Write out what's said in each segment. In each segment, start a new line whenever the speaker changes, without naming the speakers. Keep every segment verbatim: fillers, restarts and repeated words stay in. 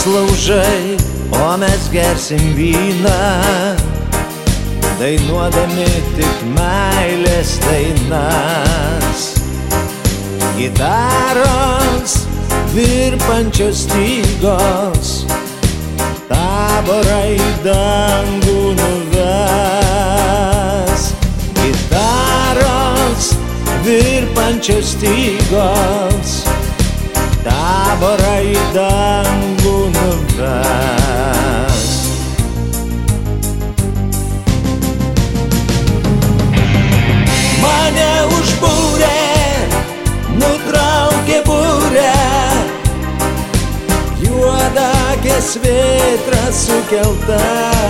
laužai, o mes gersim vyną, dainuodami tik meilės dainas. Gitaros virpančios stygos taborą į dangų nuves. Gitaros virpančios stygos taborą į dangų nuves. Mane užbūrė, nutraukė burę, juodakės vėtra sukelta.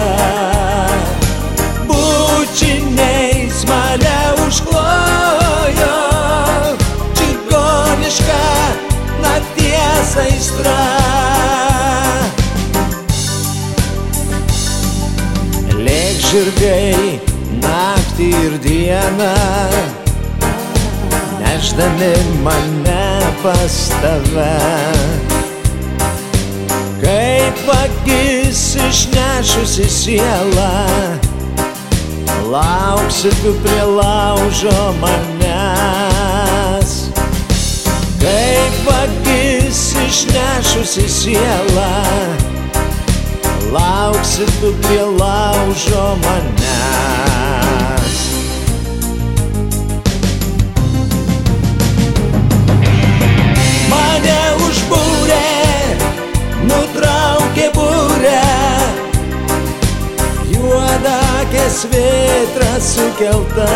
Bučiniais mane užklojo čigoniška nakties aistra. Lėk žirgai naktį ir dieną, nešdami mane pas tave. Kaip vagis išnešusi sielą, lauksi tu prie laužo manęs. Kaip vagis išnešusi sielą, lauksi tu prie laužo manęs. Mane užbūrė, nutraukė burę, juodakės vėtra sukelta.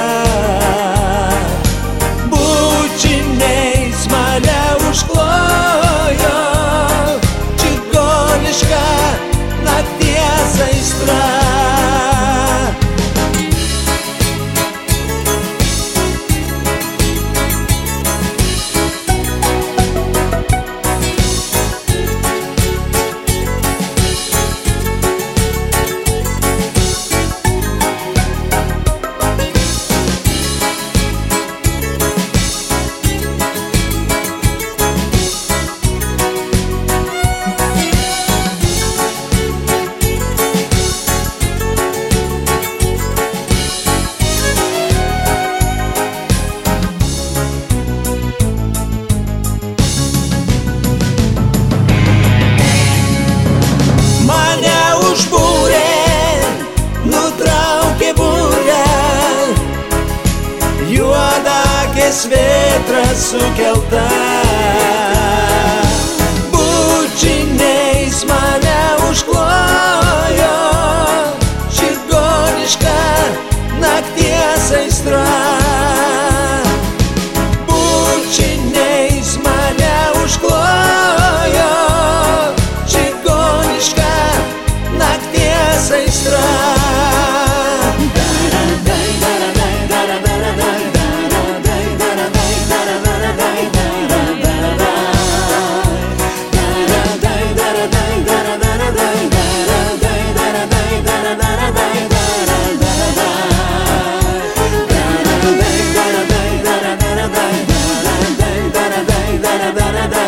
Bučiniais mane užklojo čigoniška nakties aistra. Juodakės vėtra sukelta. Bučiniais mane užklojo čigoniška nakties aistra. Bučiniais mane užklojo čigoniška nakties aistra. Da da da da da da da da da da da da da da da da